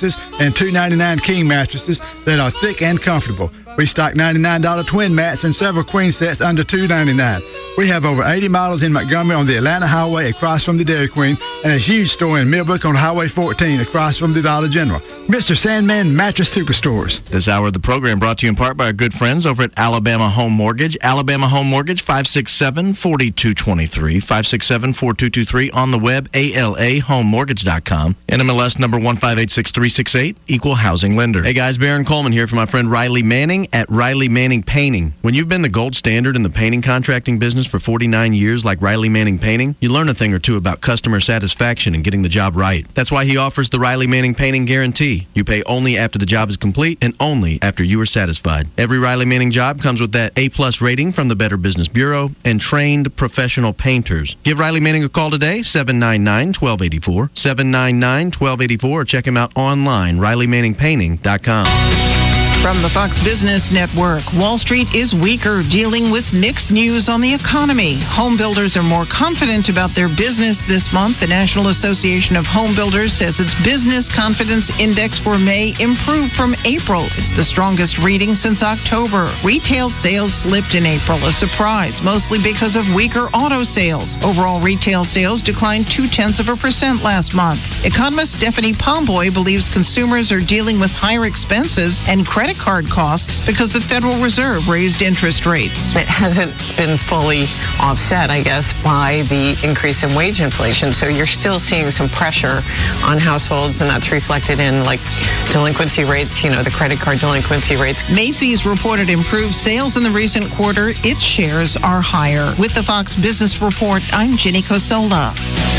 and $2.99 king mattresses that are thick and comfortable. We stock $99 twin mats and several queen sets under $2.99. We have over 80 models in Montgomery on the Atlanta Highway across from the Dairy Queen, and a huge store in Millbrook on Highway 14 across from the Dollar General. Mr. Sandman Mattress Superstores.
This hour of the program brought to you in part by our good friends over at Alabama Home Mortgage. Alabama Home Mortgage, 567-4223, 567-4223 on the web, alahomemortgage.com. NMLS number 1586368, equal housing lender. Hey guys, Baron Coleman here for my friend Riley Manning at Riley Manning Painting. When you've been the gold standard in the painting contracting business for 49 years like Riley Manning Painting, you learn a thing or two about customer satisfaction and getting the job right. That's why he offers the Riley Manning Painting Guarantee. You pay only after the job is complete and only after you are satisfied. Every Riley Manning job comes with that A-plus rating from the Better Business Bureau and trained professional painters. Give Riley Manning a call today, 799-1284, 799-1284, or check him out online, RileyManningPainting.com.
From the Fox Business Network, Wall Street is weaker, dealing with mixed news on the economy. Home builders are more confident about their business this month. The National Association of Home Builders says its business confidence index for May improved from April. It's the strongest reading since October. Retail sales slipped in April, a surprise, mostly because of weaker auto sales. Overall retail sales declined 0.2% last month. Economist Stephanie Pomboy believes consumers are dealing with higher expenses and credit card costs because the Federal Reserve raised interest rates.
It hasn't been fully offset, I guess, by the increase in wage inflation. So you're still seeing some pressure on households, and that's reflected in like delinquency rates, the credit card delinquency rates.
Macy's reported improved sales in the recent quarter. Its shares are higher. With the Fox Business Report, I'm Ginny Cosola.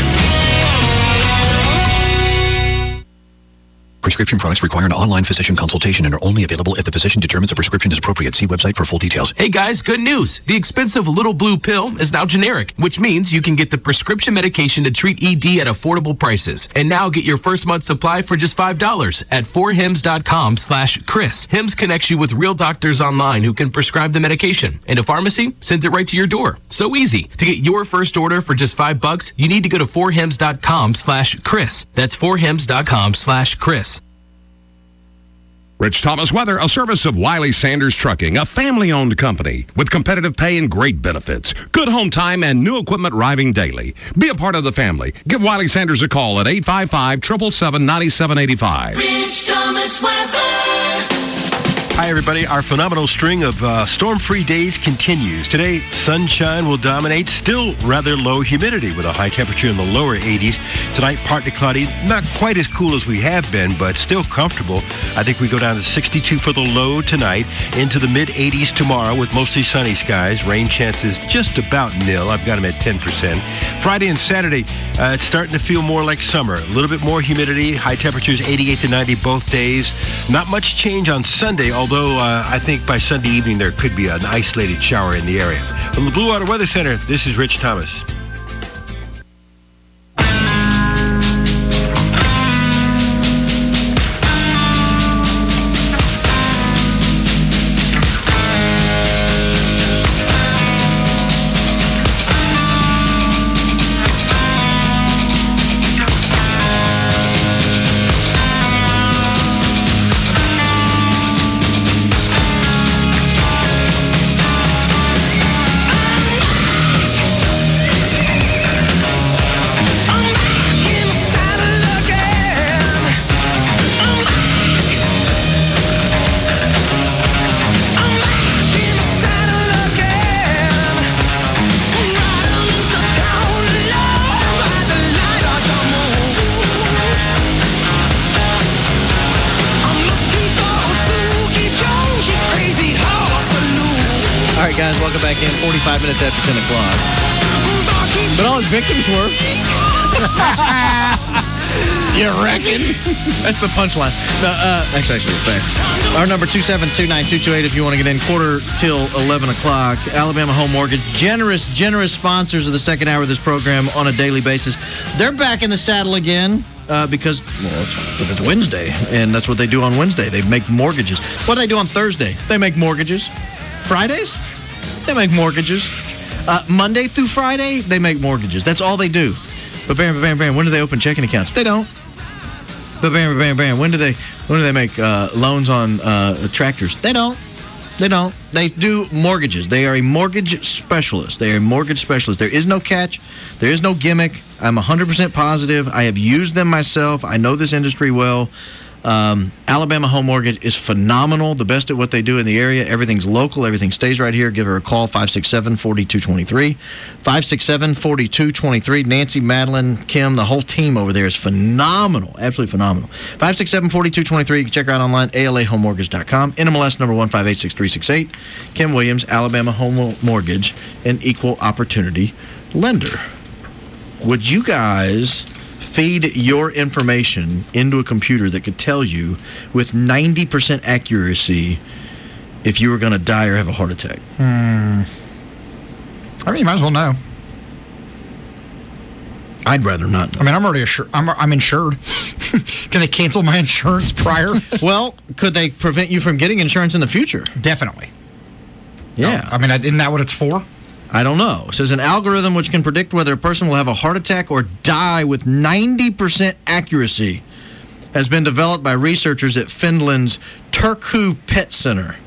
Prescription products require an online physician consultation and are only available if the physician determines a prescription is appropriate. See website for full details.
Hey guys, good news. The expensive Little Blue pill is now generic, which means you can get the prescription medication to treat ED at affordable prices. And now get your first month supply for just $5 at 4hims.com/Chris. Hims connects you with real doctors online who can prescribe the medication. And a pharmacy sends it right to your door. So easy. To get your first order for just $5, you need to go to 4hims.com/Chris. That's 4hims.com/Chris.
Rich Thomas Weather, a service of Wiley Sanders Trucking, a family-owned company with competitive pay and great benefits. Good home time and new equipment arriving daily. Be a part of the family. Give Wiley Sanders a call at 855-777-9785.
Rich Thomas Weather.
Hi, everybody. Our phenomenal string of storm-free days continues. Today, sunshine will dominate. Still rather low humidity with a high temperature in the lower 80s. Tonight, partly cloudy. Not quite as cool as we have been, but still comfortable. I think we go down to 62 for the low tonight. Into the mid-80s tomorrow with mostly sunny skies. Rain chances just about nil. I've got them at 10%. Friday and Saturday, it's starting to feel more like summer. A little bit more humidity. High temperatures 88 to 90 both days. Not much change on Sunday, although I think by Sunday evening there could be an isolated shower in the area. From the Blue Water Weather Center, this is Rich Thomas.
Guys, welcome back in. 45 minutes after 10 o'clock. But all his victims were. You reckon? That's the punchline. No, that's actually a fact. Our number 2729228 if you want to get in. Quarter till 11 o'clock. Alabama Home Mortgage. Generous sponsors of the second hour of this program on a daily basis. They're back in the saddle again. Because it's Wednesday, and that's what they do on Wednesday. They make mortgages. What do they do on Thursday? They make mortgages. Fridays? They make mortgages. Monday through Friday, they make mortgages. That's all they do. But bam, when do they open checking accounts? They don't. But bam. When do they make loans on tractors? They don't. They do mortgages. They are a mortgage specialist. There is no catch. There is no gimmick. I'm 100% positive. I have used them myself. I know this industry well. Alabama Home Mortgage is phenomenal, the best at what they do in the area. Everything's local. Everything stays right here. Give her a call, 567-4223. 567-4223. Nancy, Madeline, Kim, the whole team over there is phenomenal. Absolutely phenomenal. 567-4223. You can check her out online, alahomemortgage.com. NMLS number 1586368. Kim Williams, Alabama Home Mortgage, an equal opportunity lender. Would you guys feed your information into a computer that could tell you with 90% accuracy if you were going to die or have a heart attack?
I mean, you might as well know.
I'd rather not know.
I mean, I'm already I'm insured. Can they cancel my insurance prior?
Well, could they prevent you from getting insurance in the future?
Definitely.
Yeah.
No, I mean, isn't that what it's for?
I don't know. It says an algorithm which can predict whether a person will have a heart attack or die with 90% accuracy has been developed by researchers at Finland's Turku Pet Center.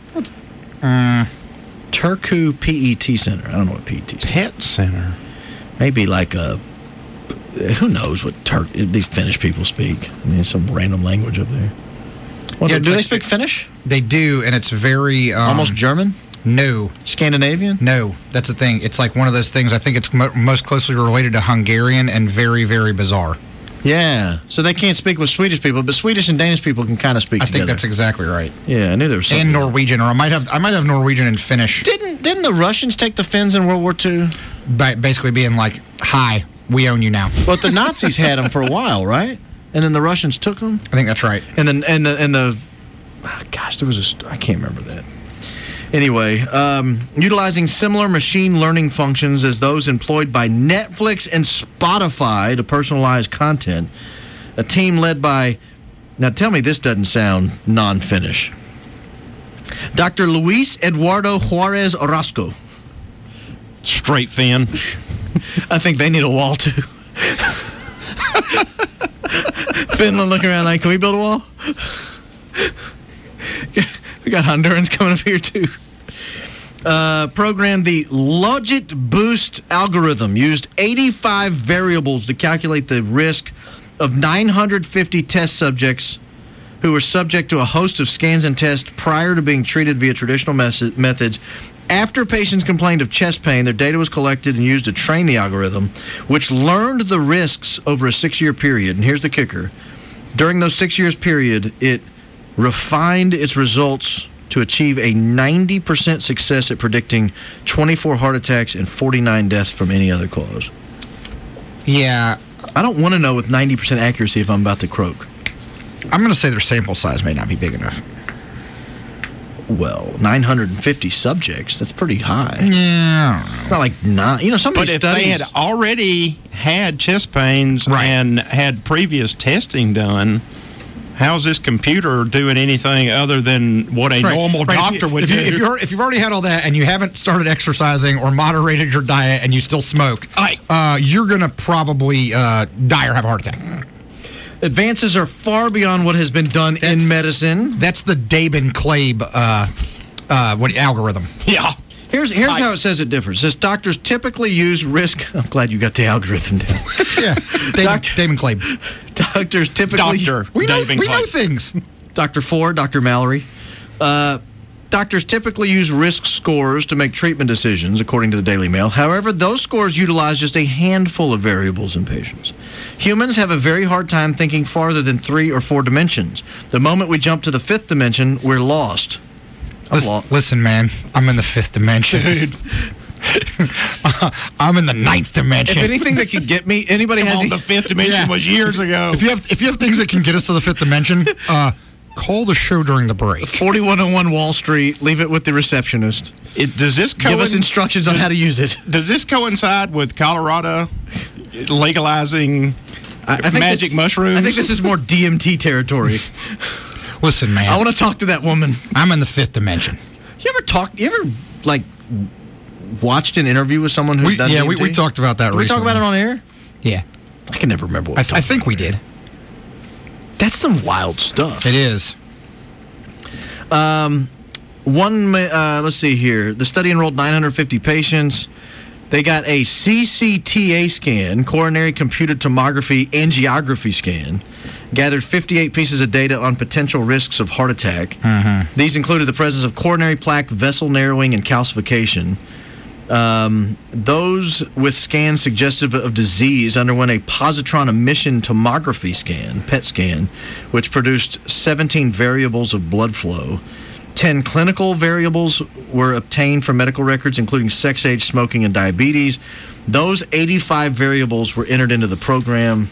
Turku PET Center. I don't know what PET is.
Pet Center.
Maybe like a... Who knows what these Finnish people speak? I mean, some random language up there. Do they speak Finnish?
They do, and it's very...
almost German?
No.
Scandinavian?
No. That's the thing. It's like one of those things, I think it's most closely related to Hungarian and very, very bizarre.
Yeah. So they can't speak with Swedish people, but Swedish and Danish people can kind of speak together.
I think that's exactly right.
Yeah, I knew there was something.
And Norwegian, or I might have Norwegian and Finnish.
Didn't the Russians take the Finns in World War II?
Basically being like, hi, we own you now.
But the Nazis had them for a while, right? And then the Russians took them?
I think that's right.
And then there was I can't remember that. Anyway, utilizing similar machine learning functions as those employed by Netflix and Spotify to personalize content, a team led by, now tell me this doesn't sound non-Finnish, Dr. Luis Eduardo Juarez Orozco.
Straight Finn.
I think they need a wall, too. Finland looking around like, can we build a wall? We got Hondurans coming up here, too. Programmed the Logit Boost algorithm. Used 85 variables to calculate the risk of 950 test subjects who were subject to a host of scans and tests prior to being treated via traditional methods. After patients complained of chest pain, their data was collected and used to train the algorithm, which learned the risks over a 6-year period. And here's the kicker. During those 6 years period, it refined its results to achieve a 90% success at predicting 24 heart attacks and 49 deaths from any other cause.
Yeah.
I don't want to know with 90% accuracy if I'm about to croak.
I'm going to say their sample size may not be big enough.
Well, 950 subjects, that's pretty high.
Yeah. I don't know.
Not like some of these
But if
studies...
they had already had chest pains and had previous testing done... How's this computer doing anything other than what a normal doctor would do?
If you've already had all that and you haven't started exercising or moderated your diet and you still smoke, you're going to probably die or have a heart attack.
Advances are far beyond what has been done in medicine.
That's the Dabin-Klaib algorithm.
Yeah.
Here's how it says it differs. It says doctors typically use risk... I'm glad you got the algorithm down.
Yeah. Dabin-Klaib.
Doctors typically...
We know things.
Dr. Ford, Dr. Mallory. Doctors typically use risk scores to make treatment decisions, according to the Daily Mail. However, those scores utilize just a handful of variables in patients. Humans have a very hard time thinking farther than 3 or 4 dimensions. The moment we jump to the 5th dimension, we're lost.
Listen, man, I'm in the 5th dimension.
Dude.
I'm in the 9th dimension.
If anything that could get me, anybody has...
the 5th dimension was years ago.
If you have things that can get us to the 5th dimension, call the show during the break.
4101 Wall Street, leave it with the receptionist.
Does this
give us instructions on how to use it?
Does this coincide with Colorado legalizing magic mushrooms?
I think this is more DMT territory.
Listen, man.
I want to talk to that woman.
I'm in the 5th dimension.
You ever watched an interview with someone who done DMT?
we talked about that recently.
Did we talk about it on air?
Yeah.
I can never remember what
I think we did.
That's some wild stuff.
It is.
Let's see here. The study enrolled 950 patients. They got a CCTA scan, coronary computed tomography angiography scan, gathered 58 pieces of data on potential risks of heart attack.
Mm-hmm.
These included the presence of coronary plaque, vessel narrowing, and calcification. Those with scans suggestive of disease underwent a positron emission tomography scan, PET scan, which produced 17 variables of blood flow. 10 clinical variables were obtained from medical records, including sex, age, smoking, and diabetes. Those 85 variables were entered into the program,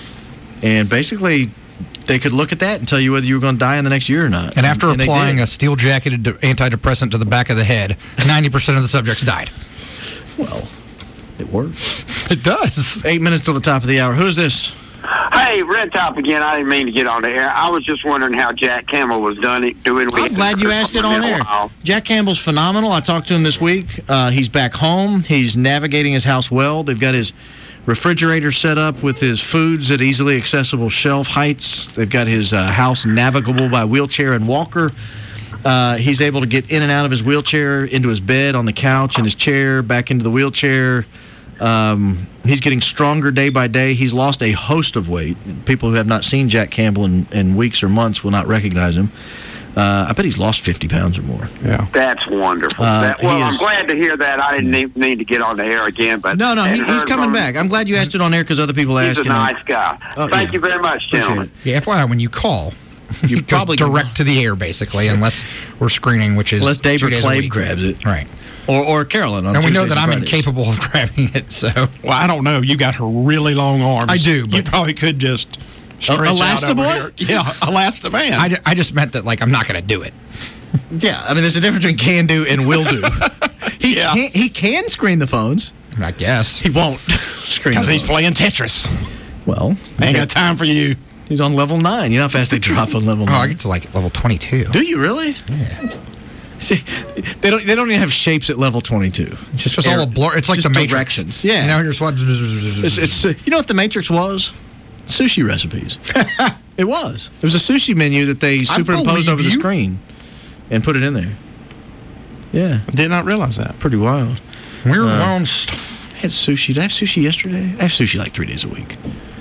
and basically they could look at that and tell you whether you were going to die in the next year or not.
And after applying a steel-jacketed antidepressant to the back of the head, 90% of the subjects died.
Well, it works.
It does.
8 minutes till the top of the hour. Who's this?
Hey, Red Top again. I didn't mean to get on the air. I was just wondering how Jack Campbell was doing.
I'm glad you asked it on air. Jack Campbell's phenomenal. I talked to him this week. He's back home. He's navigating his house well. They've got his refrigerator set up with his foods at easily accessible shelf heights. They've got his house navigable by wheelchair and walker. He's able to get in and out of his wheelchair, into his bed, on the couch, in his chair, back into the wheelchair. He's getting stronger day by day. He's lost a host of weight. People who have not seen Jack Campbell in weeks or months will not recognize him. I bet he's lost 50 pounds or more.
Yeah,
that's wonderful. I'm glad to hear that. I didn't need to get on the air again, but
no, he's coming back. I'm glad you asked it on air because other people asked.
He's a nice guy. Thank you very much, gentlemen.
Yeah, FYI, when you call, you probably direct to the air, basically, unless we're screening, which is
unless David
2 days a
Clabe
week.
grabs it,
right?
Or Carolyn.
And we know that I'm incapable of grabbing it. So,
well, I don't know. You got her really long arms.
I do. But
you probably could just stretch out over here. Yeah, Elastaman.
I just meant that, like, I'm not going to do it.
Yeah, I mean, there's a difference between can do and will do. He can screen the phones.
I guess
he won't screen
because he's playing Tetris.
Well,
ain't got time for you.
He's on level 9. You know how fast they drop on level 9?
Oh, I get to like level 22.
Do you really?
Yeah.
See, they don't even have shapes at level 22.
It's just all a blur. It's like the Matrix.
Directions. Yeah.
You know, you're
it's you know what the Matrix was? Sushi recipes. It was. It was a sushi menu that they superimposed over the screen and put it in there. Yeah.
I did not realize that.
Pretty wild.
Weird wild stuff.
I had sushi. Did I have sushi yesterday? I have sushi like 3 days a week.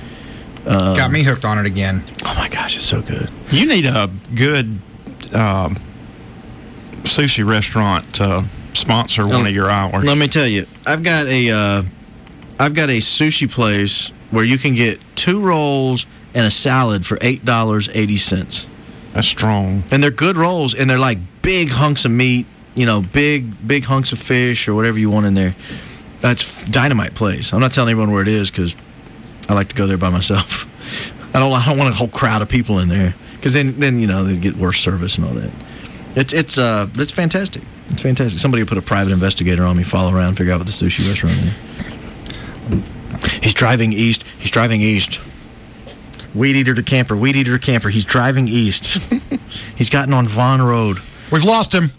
Got me hooked on it again.
Oh my gosh, it's so good.
You need a good sushi restaurant to sponsor one of your hours.
Let me tell you, I've got a sushi place where you can get 2 rolls and a salad for $8.80.
That's strong.
And they're good rolls, and they're like big hunks of meat, you know, big hunks of fish or whatever you want in there. That's dynamite place. I'm not telling everyone where it is because I like to go there by myself. I don't want a whole crowd of people in there because then you know they get worse service and all that. It's fantastic. It's fantastic. Somebody will put a private investigator on me, follow around, figure out what the sushi restaurant is. He's driving east. Weed eater to camper. He's driving east. He's gotten on Vaughn Road.
We've lost him.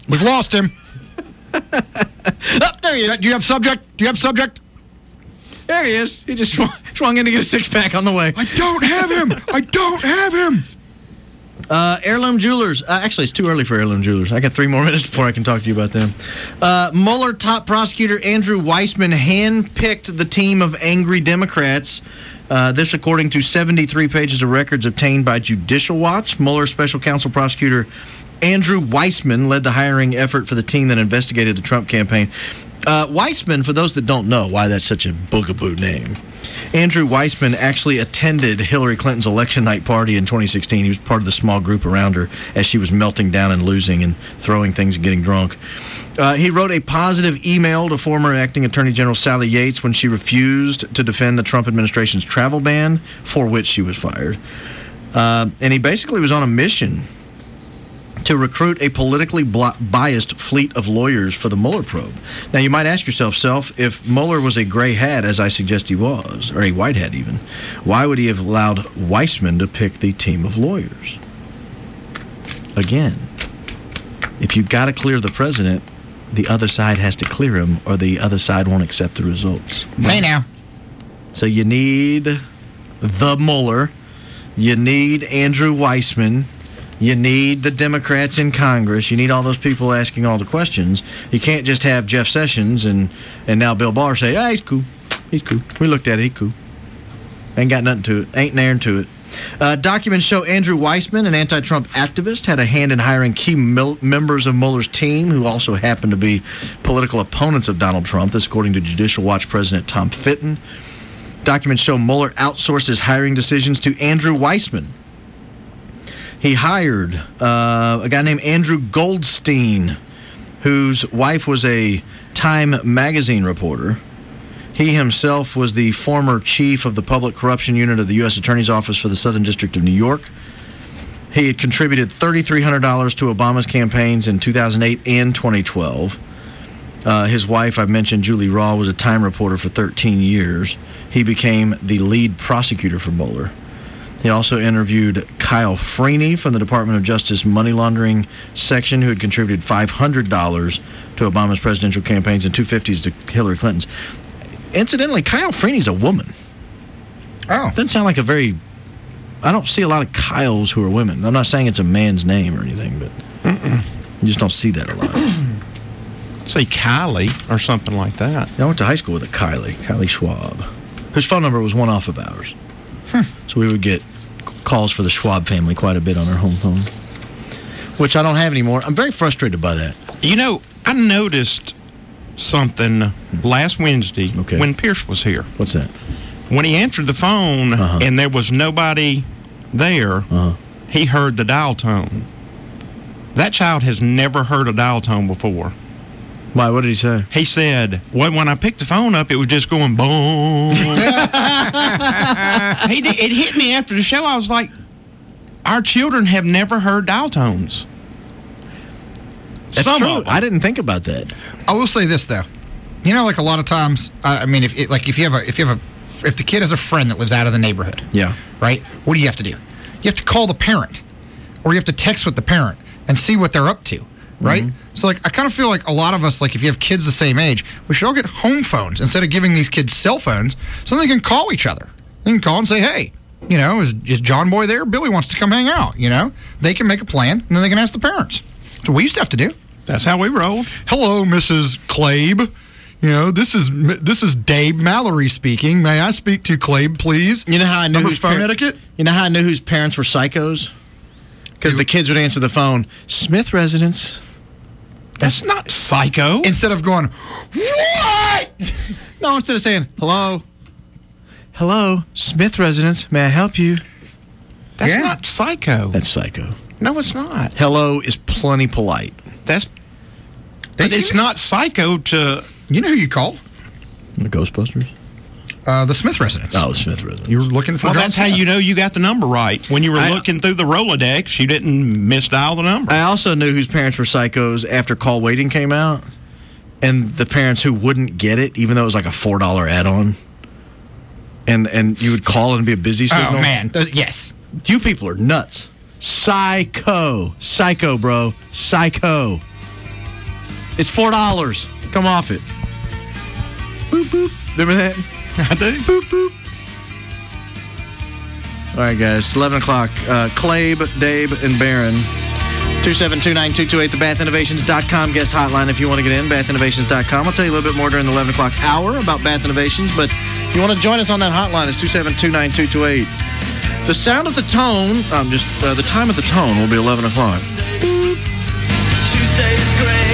Up there he is. Do you have subject?
There he is. He just swung in to get a 6-pack on the way.
I don't have him.
Heirloom Jewelers. Actually, it's too early for Heirloom Jewelers. I got 3 more minutes before I can talk to you about them. Mueller top prosecutor Andrew Weissman handpicked the team of angry Democrats. This according to 73 pages of records obtained by Judicial Watch. Mueller special counsel prosecutor Andrew Weissman led the hiring effort for the team that investigated the Trump campaign. Weissman, for those that don't know why that's such a boogaboo name, Andrew Weissman actually attended Hillary Clinton's election night party in 2016. He was part of the small group around her as she was melting down and losing and throwing things and getting drunk. He wrote a positive email to former acting Attorney General Sally Yates when she refused to defend the Trump administration's travel ban, for which she was fired. And he basically was on a mission to recruit a politically biased fleet of lawyers for the Mueller probe. Now, you might ask yourself, if Mueller was a gray hat, as I suggest he was, or a white hat even, why would he have allowed Weissman to pick the team of lawyers? Again, if you've got to clear the president, the other side has to clear him, or the other side won't accept the results.
Hey, now.
So you need the Mueller. You need Andrew Weissman. You need the Democrats in Congress. You need all those people asking all the questions. You can't just have Jeff Sessions and now Bill Barr say, he's cool. He's cool. We looked at it. He's cool. Ain't got nothing to it. Ain't naring to it. Documents show Andrew Weissman, an anti-Trump activist, had a hand in hiring key members of Mueller's team who also happened to be political opponents of Donald Trump. This according to Judicial Watch President Tom Fitton. Documents show Mueller outsourced his hiring decisions to Andrew Weissman. He hired a guy named Andrew Goldstein, whose wife was a Time magazine reporter. He himself was the former chief of the Public Corruption Unit of the U.S. Attorney's Office for the Southern District of New York. He had contributed $3,300 to Obama's campaigns in 2008 and 2012. His wife, I mentioned, Julie Raw, was a Time reporter for 13 years. He became the lead prosecutor for Mueller. He also interviewed Kyle Freeney from the Department of Justice Money Laundering Section, who had contributed $500 to Obama's presidential campaigns and $250 to Hillary Clinton's. Incidentally, Kyle Freeney's a woman.
Oh.
Doesn't sound like a very... I don't see a lot of Kyles who are women. I'm not saying it's a man's name or anything, but you just don't see that a lot.
Say Kylie or something like that.
I went to high school with a Kylie Schwab, whose phone number was one off of ours. So we would get calls for the Schwab family quite a bit on our home phone, which I don't have anymore. I'm very frustrated by that.
You know, I noticed something last Wednesday when Pierce was here.
What's that?
When he answered the phone and there was nobody there, he heard the dial tone. That child has never heard a dial tone before.
Why? What did he say?
He said, well, when I picked the phone up, it was just going boom. It hit me after the show. I was like, our children have never heard dial tones.
That's true. I didn't think about that.
I will say this though, you know, like a lot of times, I mean, if the kid has a friend that lives out of the neighborhood, right? What do you have to do? You have to call the parent, or you have to text with the parent and see what they're up to, right? So, like, I kind of feel like a lot of us, like, if you have kids the same age, we should all get home phones instead of giving these kids cell phones, so they can call each other. They can call and say, hey, you know, is John Boy there? Billy wants to come hang out. You know, they can make a plan and then they can ask the parents. That's what we used to have to do.
That's how we rolled.
Hello, Mrs. Clabe. You know, this is Dave Mallory speaking. May I speak to Clabe, please?
You know how I knew
whose phone etiquette?
You know how I knew whose parents were psychos? Because the kids would answer the phone, Smith residence.
That's not psycho.
Instead of going, what?
No, instead of saying, hello, Smith residence. May I help you?
That's not psycho.
That's psycho.
No, it's not.
Hello is plenty polite.
But it's not psycho to...
You know who you call?
The Ghostbusters?
The Smith residence.
Oh, the Smith residence.
You were looking for...
Well, that's how you know you got the number right. When you were looking through the Rolodex, you didn't misdial the number.
I also knew whose parents were psychos after Call Waiting came out. And the parents who wouldn't get it, even though it was like a $4 add-on. And you would call and it'd be a busy signal.
Oh, man. Yes.
You people are nuts. Psycho, bro. Psycho. It's $4. Come off it. Boop, boop. Remember that?
I do.
Boop, boop. All right, guys. It's 11 o'clock. Clabe, Dave, and Barron. 2729228, the bathinnovations.com guest hotline if you want to get in, bathinnovations.com. I'll tell you a little bit more during the 11 o'clock hour about Bath Innovations, but if you want to join us on that hotline, it's 2729228. The sound of the tone, the time of the tone will be 11 o'clock.
Tuesday is great.